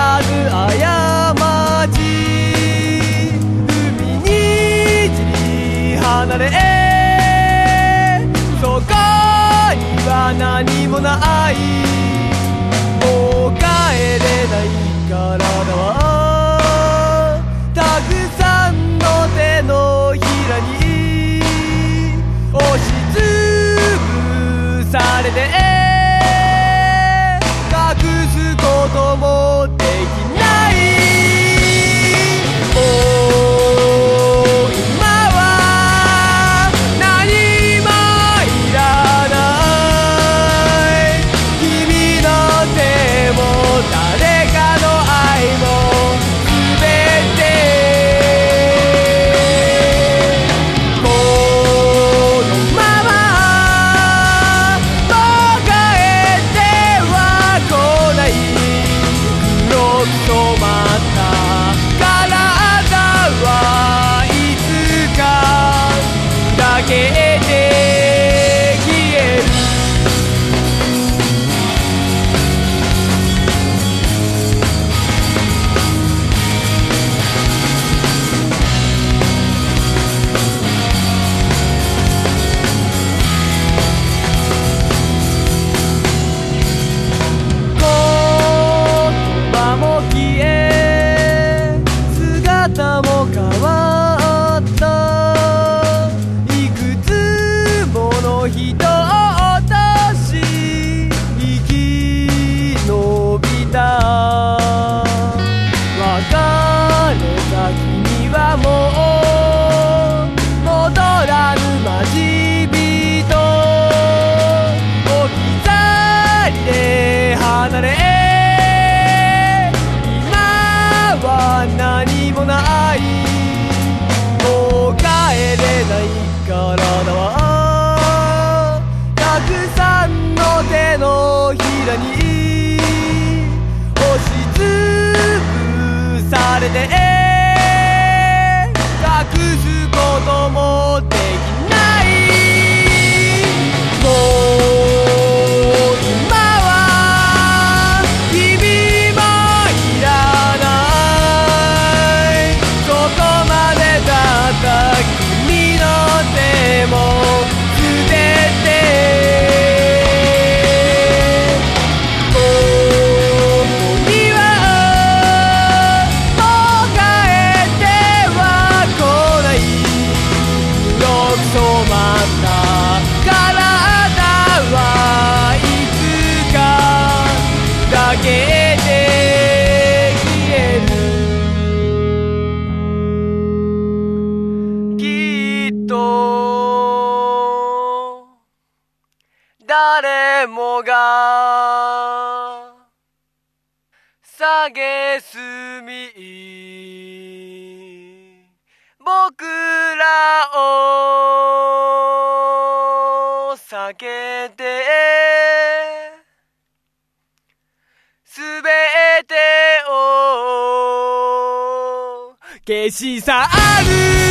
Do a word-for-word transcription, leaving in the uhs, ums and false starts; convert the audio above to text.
らぬ過ち海にじり離れそこには何もないもう帰れない体はたくさんの手のひらに押しつぶされて隠すこともできないもう今は何もいらない君の手も誰かの愛も全てこのままもう帰っては来ない黒く染まった体はいつか砕けて消える言葉も消え姿も変わったいくつもの人を落とし生き延びた別れた君はもう戻らぬ待ち人置き去りで離れ今は何もないもう帰れない体はたくさんの手のひらに押しつぶされて隠すこともできないもう今は君もいらないそこまでだった君の手も捨ててここにはもう帰っては来ない黒く染まった体はいつかだけで消えるきっと誰もが蔑み僕らを避けてすべてを消し去る